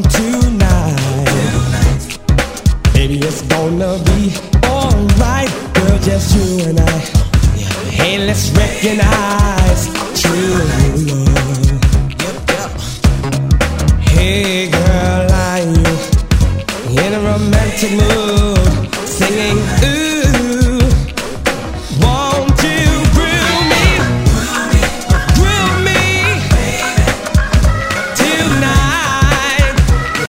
tonight. Baby, it's gonna be alright, girl, just you and I. Hey, let's recognize true love. Hey, girl, are you in a romantic mood?